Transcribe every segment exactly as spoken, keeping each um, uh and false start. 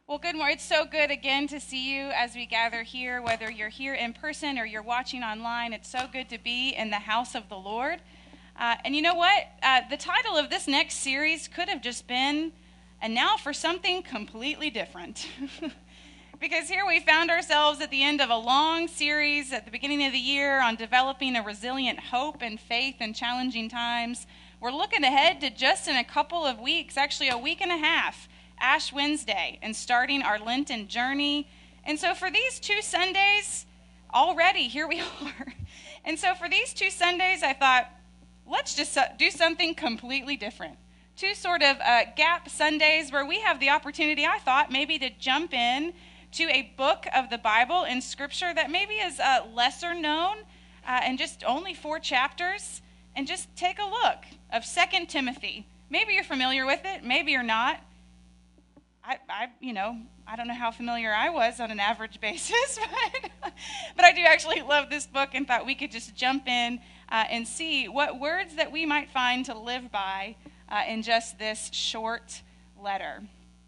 Well, good morning. It's so good again to see you as we gather here, whether you're here in person or you're watching online. It's so good to be in the house of the Lord. Uh, and you know what? Uh, the title of this next series could have just been, "And Now for Something Completely Different." Because here we found ourselves at the end of a long series at the beginning of the year on developing a resilient hope and faith in challenging times. We're looking ahead to just in a couple of weeks, actually a week and a half, Ash Wednesday, and starting our Lenten journey. And so for these two Sundays, already here we are. And so for these two Sundays, I thought, let's just do something completely different. Two sort of uh, gap Sundays where we have the opportunity, I thought, maybe to jump in to a book of the Bible in Scripture that maybe is uh, lesser known uh, and just only four chapters, and just take a look of Second Timothy. Maybe you're familiar with it, maybe you're not. I, I, you know, I don't know how familiar I was on an average basis, but, but I do actually love this book and thought we could just jump in uh, and see what words that we might find to live by uh, in just this short letter.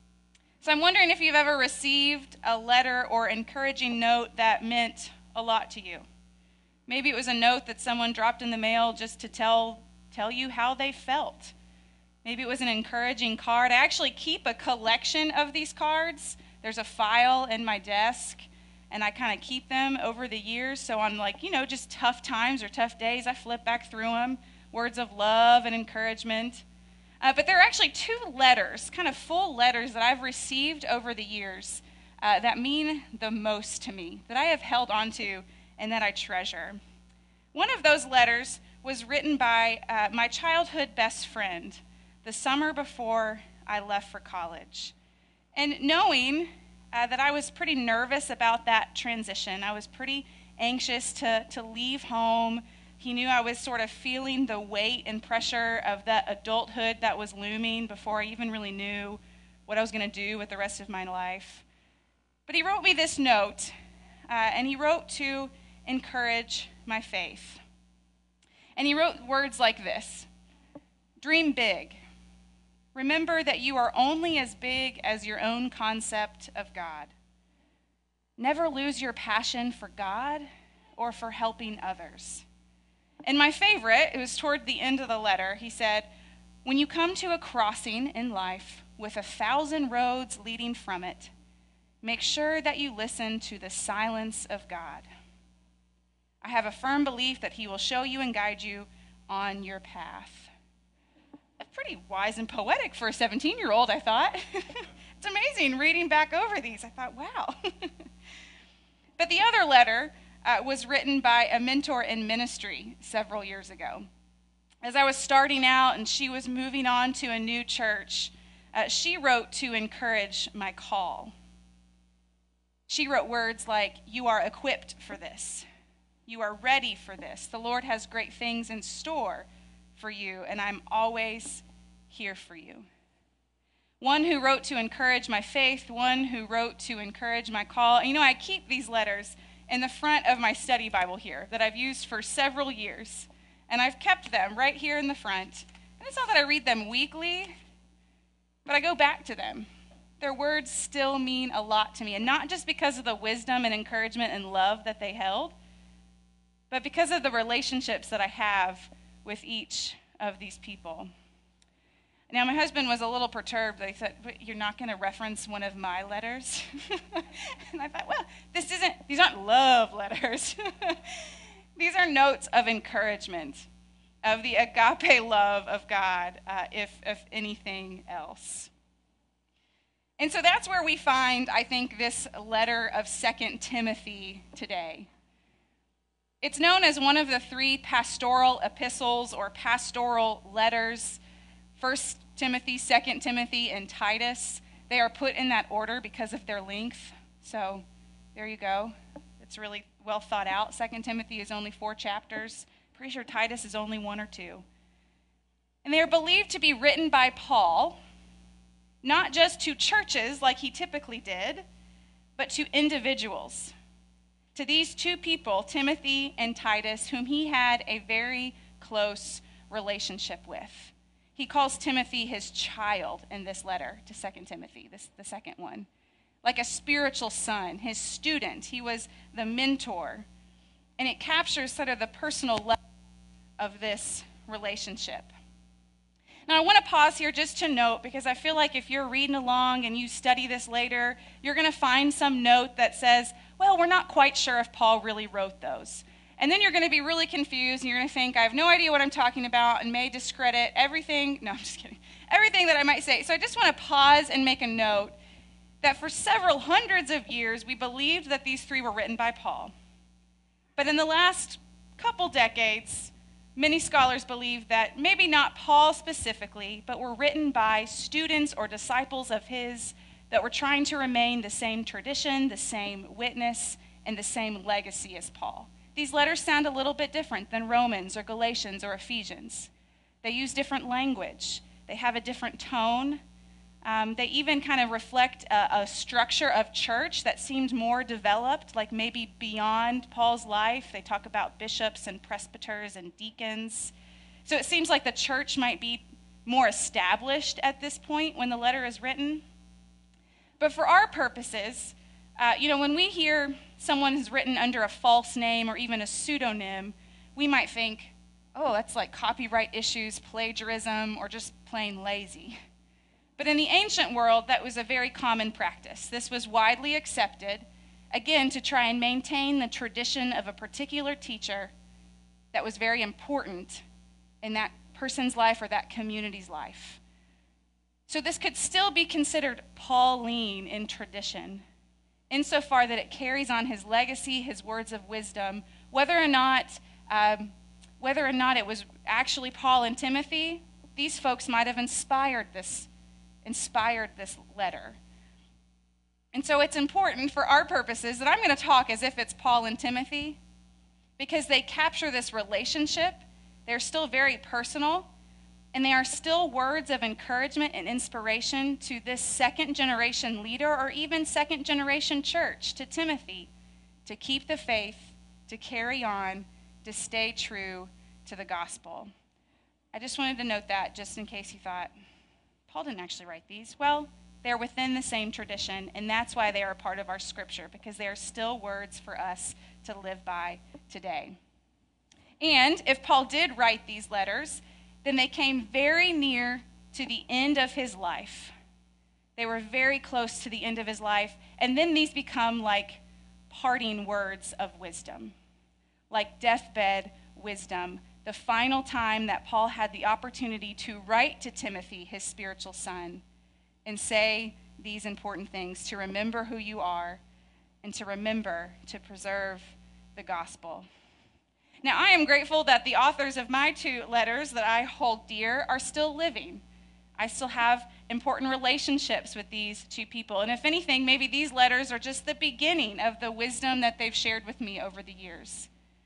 So I'm wondering if you've ever received a letter or encouraging note that meant a lot to you. Maybe it was a note that someone dropped in the mail just to tell tell you how they felt. Maybe it was an encouraging card. I actually keep a collection of these cards. There's a file in my desk, and I kind of keep them over the years. So on, like, you know, just tough times or tough days, I flip back through them. Words of love and encouragement. Uh, but there are actually two letters, kind of full letters that I've received over the years uh, that mean the most to me, that I have held on to and that I treasure. One of those letters was written by uh, my childhood best friend the summer before I left for college. And knowing uh, that I was pretty nervous about that transition, I was pretty anxious to, to leave home. He knew I was sort of feeling the weight and pressure of that adulthood that was looming before I even really knew what I was going to do with the rest of my life. But he wrote me this note, uh, and he wrote to encourage my faith. And he wrote words like this: "Dream big. Remember that you are only as big as your own concept of God. Never lose your passion for God or for helping others." And my favorite, it was toward the end of the letter, he said, "When you come to a crossing in life with a thousand roads leading from it, make sure that you listen to the silence of God. I have a firm belief that he will show you and guide you on your path." Pretty wise and poetic for a seventeen-year-old, I thought. It's amazing reading back over these. I thought, wow. But the other letter uh, was written by a mentor in ministry several years ago. As I was starting out and she was moving on to a new church, uh, she wrote to encourage my call. She wrote words like, "You are equipped for this. You are ready for this. The Lord has great things in store for you, and I'm always here for you." One who wrote to encourage my faith, one who wrote to encourage my call. And you know, I keep these letters in the front of my study Bible here that I've used for several years, and I've kept them right here in the front. And it's not that I read them weekly, but I go back to them. Their words still mean a lot to me, and not just because of the wisdom and encouragement and love that they held, but because of the relationships that I have with each of these people. Now, my husband was a little perturbed. He said, "But you're not going to reference one of my letters?" And I thought, well, this isn't, these aren't love letters. These are notes of encouragement, of the agape love of God, uh, if, if anything else. And so that's where we find, I think, this letter of Second Timothy today. It's known as one of the three pastoral epistles or pastoral letters: First Timothy, Second Timothy, and Titus. They are put in that order because of their length. So there you go. It's really well thought out. Second Timothy is only four chapters. Pretty sure Titus is only one or two. And they are believed to be written by Paul, not just to churches like he typically did, but to individuals. To these two people, Timothy and Titus, whom he had a very close relationship with. He calls Timothy his child in this letter to Second Timothy, this the second one. like a spiritual son, his student. He was the mentor. And it captures sort of the personal level of this relationship. Now, I want to pause here just to note, because I feel like if you're reading along and you study this later, you're going to find some note that says, well, we're not quite sure if Paul really wrote those. And then you're going to be really confused, and you're going to think, I have no idea what I'm talking about, and may discredit everything. No, I'm just kidding. Everything that I might say. So I just want to pause and make a note that for several hundreds of years, we believed that these three were written by Paul. But in the last couple decades, many scholars believe that maybe not Paul specifically, but were written by students or disciples of his that were trying to remain the same tradition, the same witness, and the same legacy as Paul. These letters sound a little bit different than Romans or Galatians or Ephesians. They use different language. They have a different tone. Um, they even kind of reflect a, a structure of church that seemed more developed, like maybe beyond Paul's life. They talk about bishops and presbyters and deacons. So it seems like the church might be more established at this point when the letter is written. But for our purposes, uh, you know, when we hear someone is written under a false name or even a pseudonym, we might think, oh, that's like copyright issues, plagiarism, or just plain lazy. But in the ancient world, that was a very common practice. This was widely accepted, again, to try and maintain the tradition of a particular teacher that was very important in that person's life or that community's life. So this could still be considered Pauline in tradition, insofar that it carries on his legacy, his words of wisdom, whether or not, um, whether or not it was actually Paul and Timothy. These folks might have inspired this inspired this letter. And so it's important for our purposes that I'm going to talk as if it's Paul and Timothy, because they capture this relationship. They're still very personal, and they are still words of encouragement and inspiration to this second generation leader or even second generation church, to Timothy, to keep the faith, to carry on, to stay true to the gospel. I just wanted to note that just in case you thought, Paul didn't actually write these. Well, they're within the same tradition, and that's why they are a part of our scripture, because they are still words for us to live by today. And if Paul did write these letters, then they came very near to the end of his life. They were very close to the end of his life, and then these become like parting words of wisdom, like deathbed wisdom. The final time that Paul had the opportunity to write to Timothy, his spiritual son, and say these important things: to remember who you are and to remember to preserve the gospel. Now, I am grateful that the authors of my two letters that I hold dear are still living. I still have important relationships with these two people. And if anything, maybe these letters are just the beginning of the wisdom that they've shared with me over the years.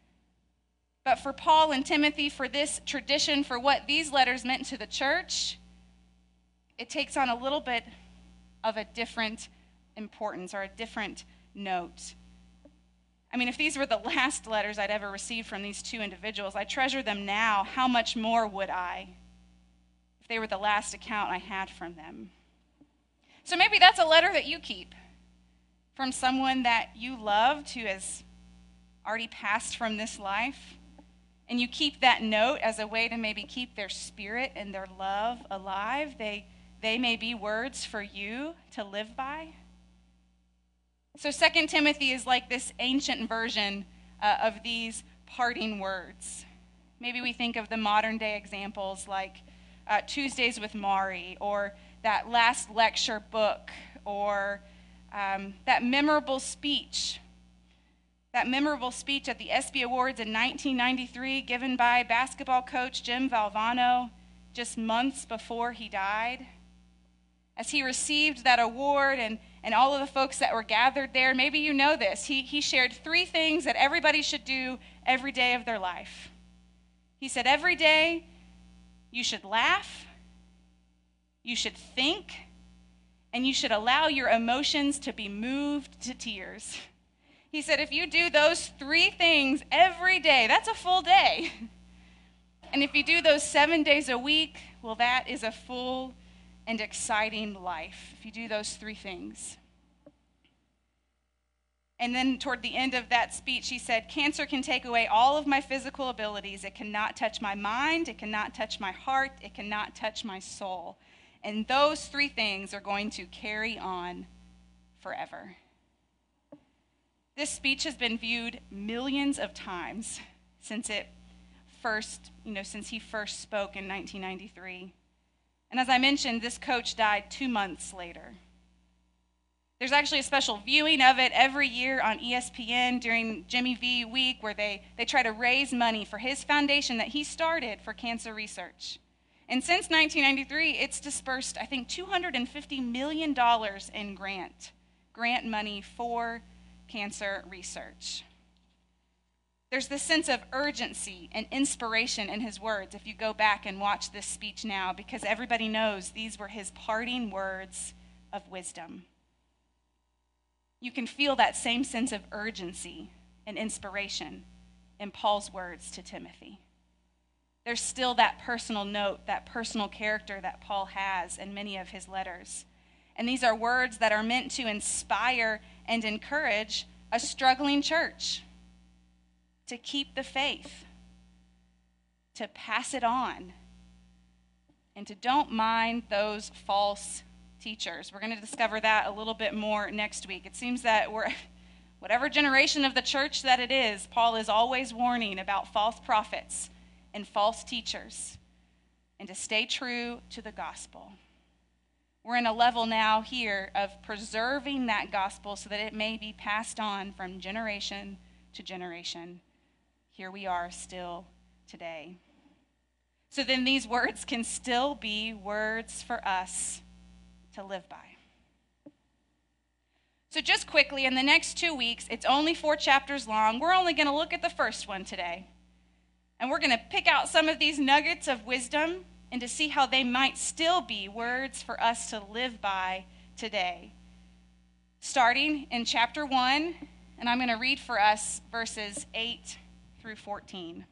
But for Paul and Timothy, for this tradition, for what these letters meant to the church, it takes on a little bit of a different importance or a different note. I mean, if these were the last letters I'd ever received from these two individuals, I treasure them now. How much more would I if they were the last account I had from them? So maybe that's a letter that you keep from someone that you loved who has already passed from this life. And you keep that note as a way to maybe keep their spirit and their love alive. They, they may be words for you to live by. So Second Timothy is like this ancient version uh, of these parting words. Maybe we think of the modern day examples like uh, Tuesdays with Mari, or that last lecture book, or um, that memorable speech. That memorable speech at the ESPY Awards in nineteen ninety-three given by basketball coach Jim Valvano just months before he died. As he received that award and, and all of the folks that were gathered there, maybe you know this, he, he shared three things that everybody should do every day of their life. He said, every day you should laugh, you should think, and you should allow your emotions to be moved to tears. He said, if you do those three things every day, that's a full day. And if you do those seven days a week, well, that is a full and exciting life, if you do those three things. And then toward the end of that speech, he said, cancer can take away all of my physical abilities. It cannot touch my mind. It cannot touch my heart. It cannot touch my soul. And those three things are going to carry on forever. This speech has been viewed millions of times since it first, you know, since he first spoke in nineteen ninety-three. And as I mentioned, this coach died two months later. There's actually a special viewing of it every year on E S P N during Jimmy V Week where they, they try to raise money for his foundation that he started for cancer research. And since nineteen ninety-three, it's dispersed, I think, two hundred fifty million dollars in grant, grant money for cancer research. There's this sense of urgency and inspiration in his words if you go back and watch this speech now, because everybody knows these were his parting words of wisdom. You can feel that same sense of urgency and inspiration in Paul's words to Timothy. There's still that personal note, that personal character that Paul has in many of his letters. And these are words that are meant to inspire and encourage a struggling church to keep the faith, to pass it on, and to don't mind those false teachers. We're going to discover that a little bit more next week. It seems that we're, whatever generation of the church that it is, Paul is always warning about false prophets and false teachers, and to stay true to the gospel. We're in a level now here of preserving that gospel so that it may be passed on from generation to generation. Here we are still today. So then these words can still be words for us to live by. So just quickly, in the next two weeks, it's only four chapters long. We're only going to look at the first one today. And we're going to pick out some of these nuggets of wisdom and to see how they might still be words for us to live by today. Starting in chapter one, and I'm going to read for us verses eight through fourteen.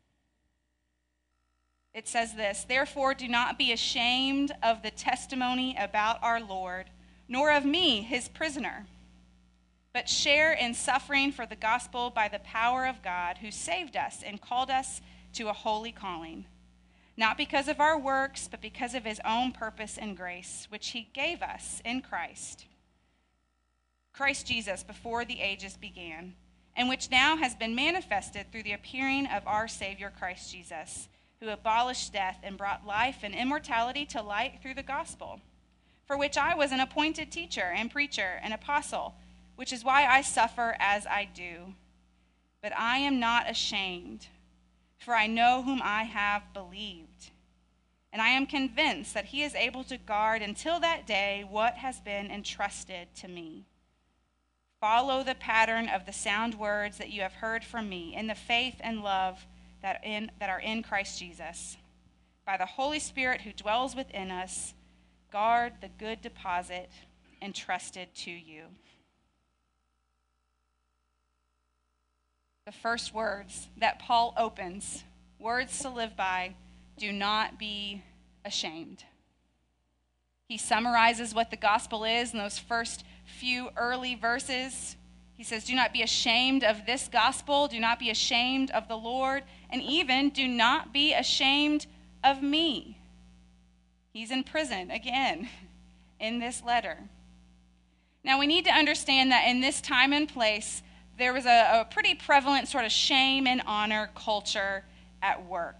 It says this, "Therefore do not be ashamed of the testimony about our Lord, nor of me, his prisoner, but share in suffering for the gospel by the power of God, who saved us and called us to a holy calling, not because of our works, but because of his own purpose and grace, which he gave us in Christ, Christ Jesus, before the ages began, and which now has been manifested through the appearing of our Savior Christ Jesus, who abolished death and brought life and immortality to light through the gospel, for which I was an appointed teacher and preacher and apostle, which is why I suffer as I do. But I am not ashamed, for I know whom I have believed, and I am convinced that he is able to guard until that day what has been entrusted to me. Follow the pattern of the sound words that you have heard from me in the faith and love that in that are in Christ Jesus. By the Holy Spirit who dwells within us, guard the good deposit entrusted to you." The first words that Paul opens, words to live by, do not be ashamed. He summarizes what the gospel is in those first few early verses. He says, do not be ashamed of this gospel, do not be ashamed of the Lord, and even do not be ashamed of me. He's in prison again in this letter. Now we need to understand that in this time and place, there was a, a pretty prevalent sort of shame and honor culture at work.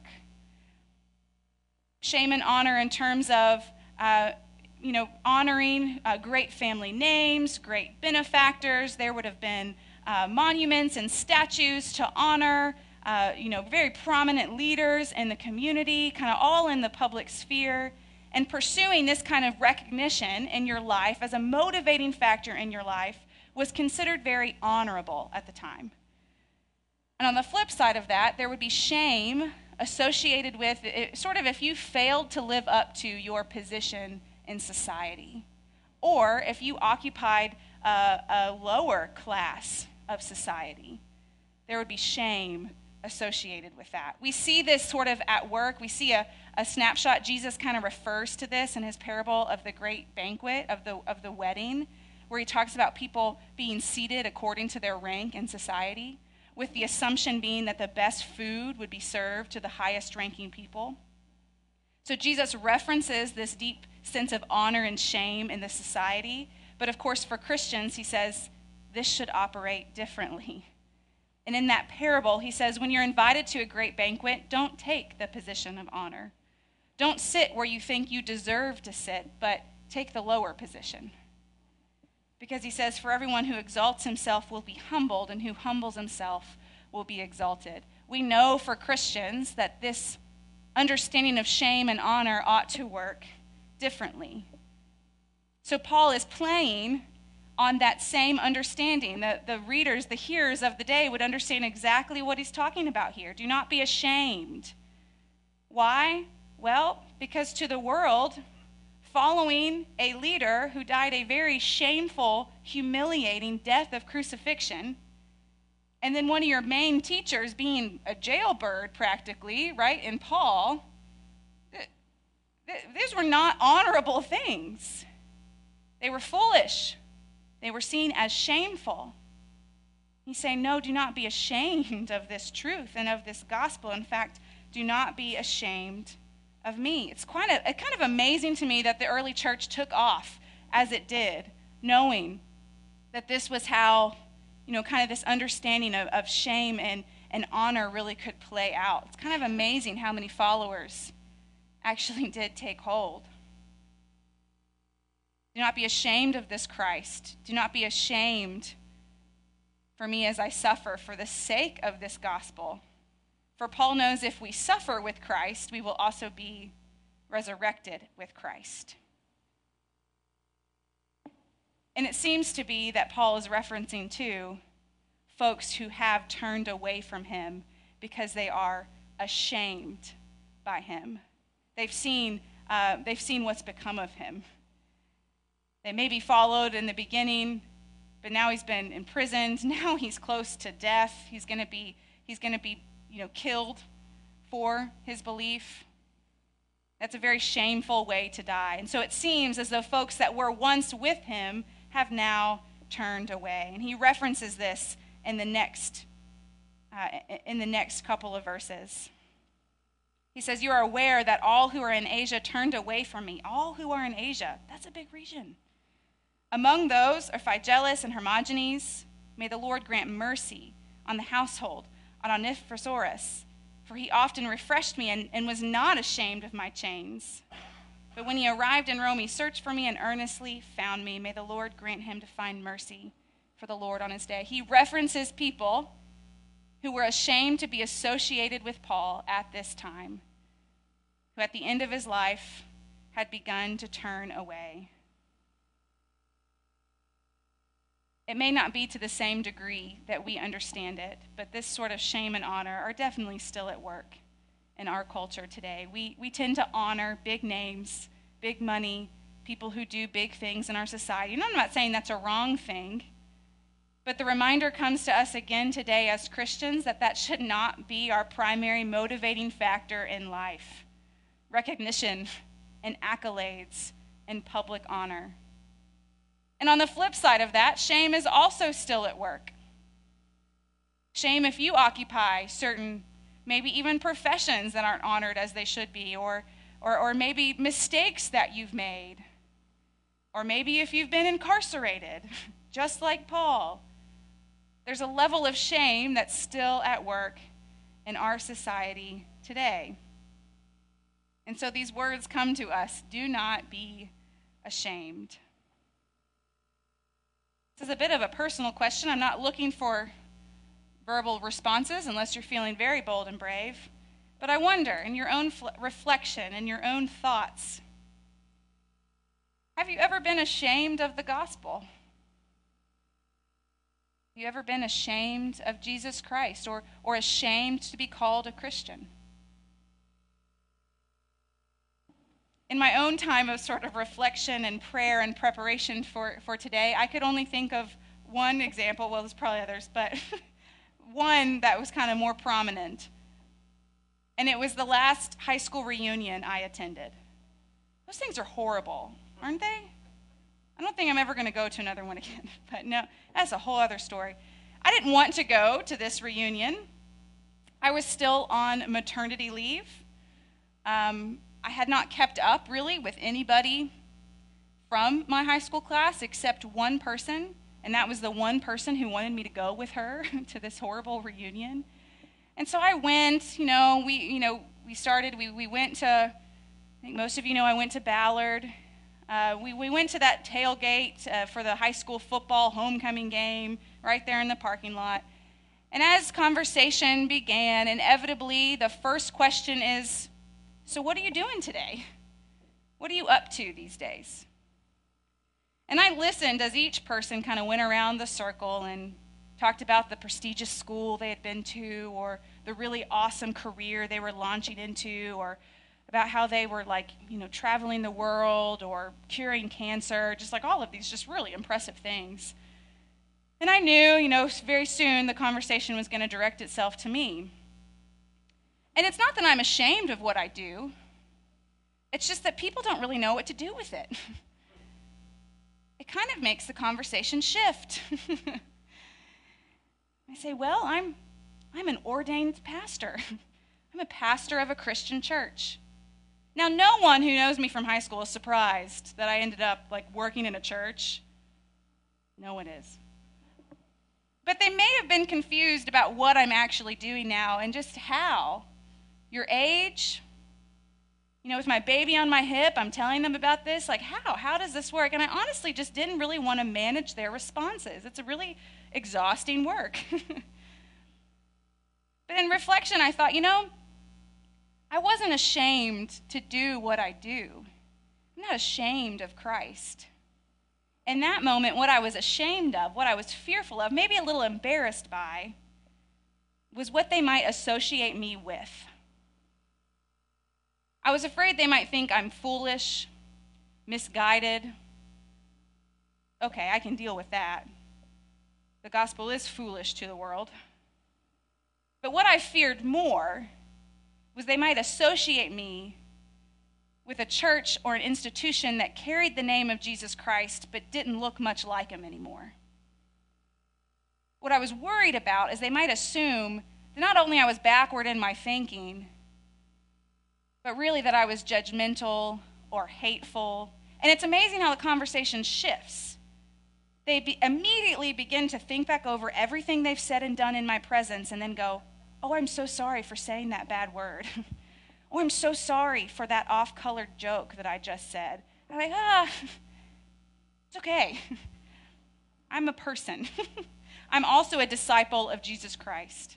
Shame and honor in terms of uh, you know, honoring uh, great family names, great benefactors. There would have been uh, monuments and statues to honor, uh, you know, very prominent leaders in the community, kind of all in the public sphere. And pursuing this kind of recognition in your life as a motivating factor in your life was considered very honorable at the time. And on the flip side of that, there would be shame associated with it, sort of if you failed to live up to your position in society, or if you occupied a, a lower class of society, there would be shame associated with that. We see this sort of at work. We see a, a snapshot. Jesus kind of refers to this in his parable of the great banquet, of the of the wedding, where he talks about people being seated according to their rank in society, with the assumption being that the best food would be served to the highest ranking people. So Jesus references this deep sense of honor and shame in the society. But of course, for Christians, he says this should operate differently. And in that parable, he says, when you're invited to a great banquet, don't take the position of honor. Don't sit where you think you deserve to sit, but take the lower position. Because he says, for everyone who exalts himself will be humbled, and who humbles himself will be exalted. We know for Christians that this understanding of shame and honor ought to work differently. So Paul is playing on that same understanding. The, the readers, the hearers of the day would understand exactly what he's talking about here. Do not be ashamed. Why? Well, because to the world, following a leader who died a very shameful, humiliating death of crucifixion, and then one of your main teachers being a jailbird practically, right, in Paul, th- th- these were not honorable things. They were foolish. They were seen as shameful. He's saying, no, do not be ashamed of this truth and of this gospel. In fact, do not be ashamed of me. It's quite a, kind of amazing to me that the early church took off as it did, knowing that this was how, you know, kind of this understanding of, of shame and, and honor really could play out. It's kind of amazing how many followers actually did take hold. Do not be ashamed of this Christ. Do not be ashamed for me as I suffer for the sake of this gospel. For Paul knows if we suffer with Christ, we will also be resurrected with Christ. And it seems to be that Paul is referencing to folks who have turned away from him because they are ashamed by him. They've seen, uh, they've seen what's become of him. They maybe followed in the beginning, but now he's been imprisoned. Now he's close to death. He's going to be, he's going to be, you know, killed for his belief. That's a very shameful way to die. And so it seems as though folks that were once with him have now turned away. And he references this in the next, uh, in the next couple of verses. He says, you are aware that all who are in Asia turned away from me. All who are in Asia. That's a big region. Among those are Phygelus and Hermogenes. May the Lord grant mercy on the household, on Onesiphorus, for he often refreshed me and, and was not ashamed of my chains. But when he arrived in Rome, he searched for me and earnestly found me. May the Lord grant him to find mercy for the Lord on his day. He references people who were ashamed to be associated with Paul at this time, who at the end of his life had begun to turn away. It may not be to the same degree that we understand it, but this sort of shame and honor are definitely still at work in our culture today. We, we tend to honor big names, big money, people who do big things in our society. And I'm not saying that's a wrong thing, but the reminder comes to us again today as Christians that that should not be our primary motivating factor in life. Recognition and accolades and public honor. And on the flip side of that, shame is also still at work. Shame if you occupy certain, maybe even professions that aren't honored as they should be, or, or, or maybe mistakes that you've made, or maybe if you've been incarcerated, just like Paul. There's a level of shame that's still at work in our society today. And so these words come to us, do not be ashamed. This is a bit of a personal question. I'm not looking for verbal responses unless you're feeling very bold and brave. But I wonder, in your own fl- reflection, in your own thoughts, have you ever been ashamed of the gospel? Have you ever been ashamed of Jesus Christ, or, or ashamed to be called a Christian? In my own time of sort of reflection and prayer and preparation for, for today, I could only think of one example. Well, there's probably others, but one that was kind of more prominent. And it was the last high school reunion I attended. Those things are horrible, aren't they? I don't think I'm ever going to go to another one again. But no, that's a whole other story. I didn't want to go to this reunion. I was still on maternity leave. Um, I had not kept up really with anybody from my high school class except one person, and that was the one person who wanted me to go with her to this horrible reunion. And so I went, you know, we, you know, we started, we, we went to, I think most of you know I went to Ballard. Uh, we, we went to that tailgate uh, for the high school football homecoming game right there in the parking lot. And as conversation began, inevitably the first question is, so what are you doing today? What are you up to these days? And I listened as each person kind of went around the circle and talked about the prestigious school they had been to, or the really awesome career they were launching into, or about how they were like, you know, traveling the world or curing cancer, just like all of these just really impressive things. And I knew, you know, very soon the conversation was going to direct itself to me. And it's not that I'm ashamed of what I do. It's just that people don't really know what to do with it. It kind of makes the conversation shift. I say, well, I'm I'm an ordained pastor. I'm a pastor of a Christian church. Now, no one who knows me from high school is surprised that I ended up like working in a church. No one is. But they may have been confused about what I'm actually doing now and just how. Your age, you know, with my baby on my hip, I'm telling them about this. Like, how? How does this work? And I honestly just didn't really want to manage their responses. It's a really exhausting work. But in reflection, I thought, you know, I wasn't ashamed to do what I do. I'm not ashamed of Christ. In that moment, what I was ashamed of, what I was fearful of, maybe a little embarrassed by, was what they might associate me with. I was afraid they might think I'm foolish, misguided. Okay, I can deal with that. The gospel is foolish to the world. But what I feared more was they might associate me with a church or an institution that carried the name of Jesus Christ but didn't look much like him anymore. What I was worried about is they might assume that not only I was backward in my thinking, but really that I was judgmental or hateful. And it's amazing how the conversation shifts. They be- immediately begin to think back over everything they've said and done in my presence and then go, oh, I'm so sorry for saying that bad word. Oh, I'm so sorry for that off-colored joke that I just said. I'm like, ah, it's okay. I'm a person. I'm also a disciple of Jesus Christ.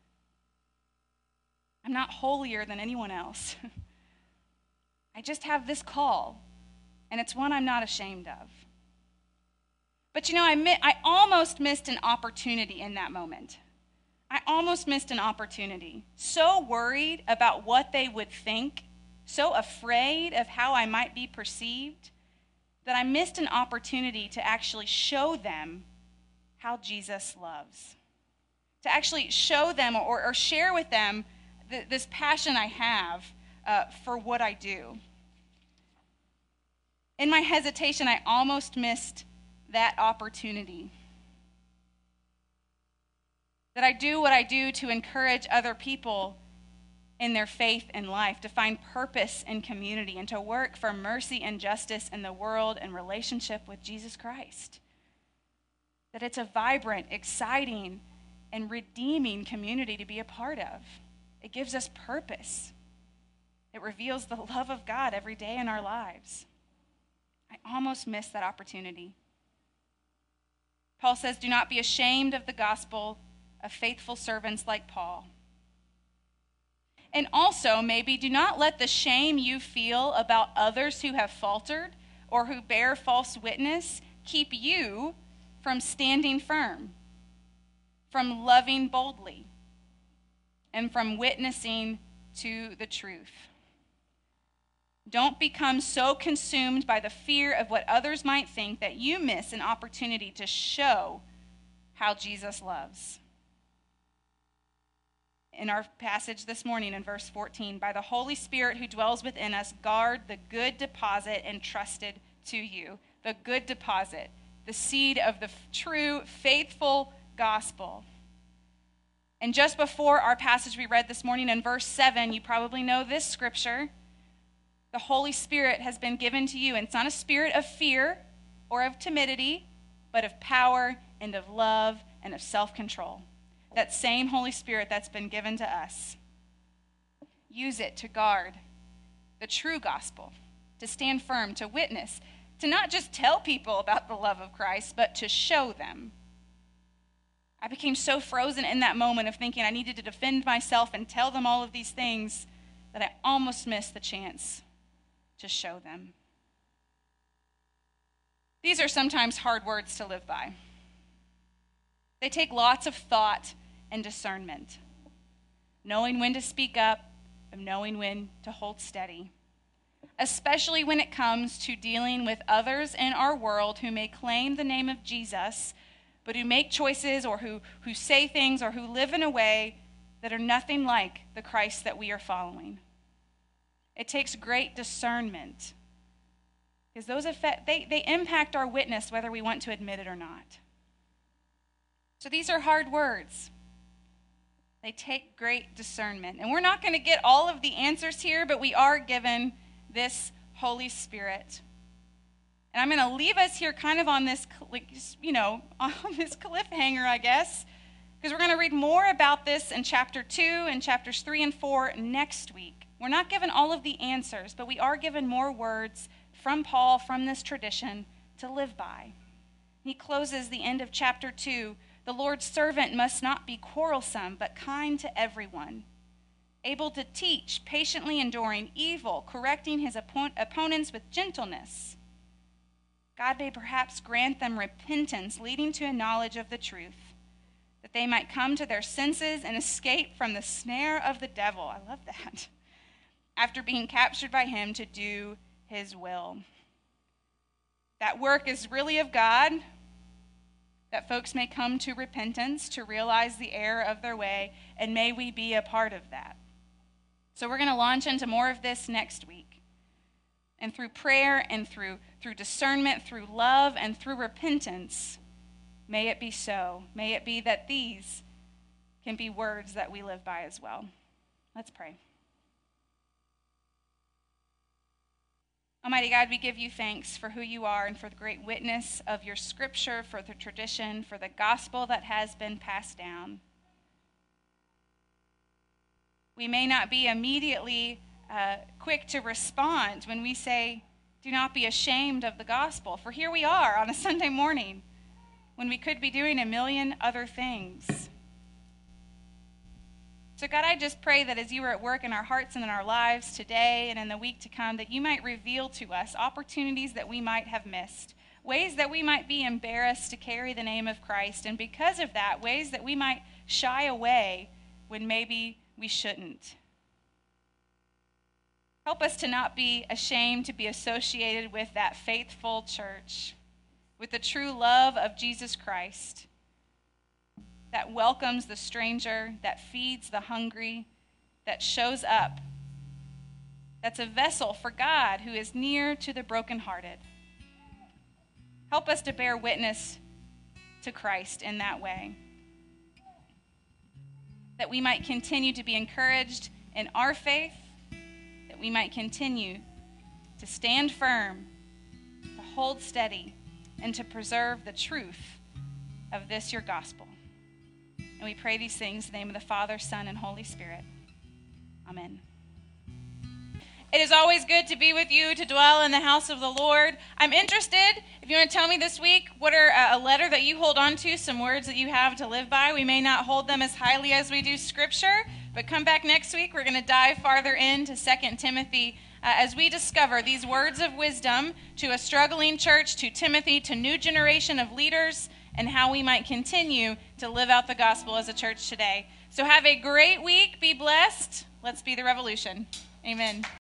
I'm not holier than anyone else. I just have this call, and it's one I'm not ashamed of. But you know, I, mi- I almost missed an opportunity in that moment. I almost missed an opportunity. So worried about what they would think, so afraid of how I might be perceived, that I missed an opportunity to actually show them how Jesus loves. To actually show them or, or share with them th- this passion I have uh, for what I do. In my hesitation, I almost missed that opportunity. That I do what I do to encourage other people in their faith and life, to find purpose in community, and to work for mercy and justice in the world and relationship with Jesus Christ. That it's a vibrant, exciting, and redeeming community to be a part of. It gives us purpose. It reveals the love of God every day in our lives. I almost missed that opportunity. Paul says, do not be ashamed of the gospel of faithful servants like Paul. And also, maybe, do not let the shame you feel about others who have faltered or who bear false witness keep you from standing firm, from loving boldly, and from witnessing to the truth. Don't become so consumed by the fear of what others might think that you miss an opportunity to show how Jesus loves. In our passage this morning in verse fourteen, by the Holy Spirit who dwells within us, guard the good deposit entrusted to you. the good deposit, the seed of the true, faithful gospel. And just before our passage we read this morning in verse seven, you probably know this scripture. The Holy Spirit has been given to you, and it's not a spirit of fear or of timidity, but of power and of love and of self-control. That same Holy Spirit that's been given to us. Use it to guard the true gospel, to stand firm, to witness, to not just tell people about the love of Christ, but to show them. I became so frozen in that moment of thinking I needed to defend myself and tell them all of these things that I almost missed the chance to show them. These are sometimes hard words to live by. They take lots of thought and discernment, knowing when to speak up and knowing when to hold steady, especially when it comes to dealing with others in our world who may claim the name of Jesus, but who make choices or who, who say things or who live in a way that are nothing like the Christ that we are following. It takes great discernment because those affect, they, they impact our witness whether we want to admit it or not. So these are hard words. They take great discernment. And we're not going to get all of the answers here, but we are given this Holy Spirit. And I'm going to leave us here kind of on this, you know, on this cliffhanger, I guess, because we're going to read more about this in chapter two and chapters three and four next week. We're not given all of the answers, but we are given more words from Paul, from this tradition, to live by. He closes the end of chapter two. The Lord's servant must not be quarrelsome, but kind to everyone, able to teach, patiently enduring evil, correcting his oppo- opponents with gentleness. God may perhaps grant them repentance, leading to a knowledge of the truth, that they might come to their senses and escape from the snare of the devil. I love that. After being captured by him to do his will. That work is really of God, that folks may come to repentance, to realize the error of their way, and may we be a part of that. So we're going to launch into more of this next week. And through prayer and through, through discernment, through love and through repentance, may it be so. May it be that these can be words that we live by as well. Let's pray. Almighty God, we give you thanks for who you are and for the great witness of your scripture, for the tradition, for the gospel that has been passed down. We may not be immediately uh, quick to respond when we say, do not be ashamed of the gospel. For here we are on a Sunday morning when we could be doing a million other things. So God, I just pray that as you are at work in our hearts and in our lives today and in the week to come, that you might reveal to us opportunities that we might have missed, ways that we might be embarrassed to carry the name of Christ, and because of that, ways that we might shy away when maybe we shouldn't. Help us to not be ashamed to be associated with that faithful church, with the true love of Jesus Christ, that welcomes the stranger, that feeds the hungry, that shows up, that's a vessel for God who is near to the brokenhearted. Help us to bear witness to Christ in that way, that we might continue to be encouraged in our faith, that we might continue to stand firm, to hold steady, and to preserve the truth of this your gospel. And we pray these things in the name of the Father, Son, and Holy Spirit. Amen. It is always good to be with you, to dwell in the house of the Lord. I'm interested, if you want to tell me this week, what are a letter that you hold on to, some words that you have to live by. We may not hold them as highly as we do Scripture, but come back next week. We're going to dive farther into Second Timothy uh, as we discover these words of wisdom to a struggling church, to Timothy, to new generation of leaders, and how we might continue to live out the gospel as a church today. So have a great week. Be blessed. Let's be the revolution. Amen.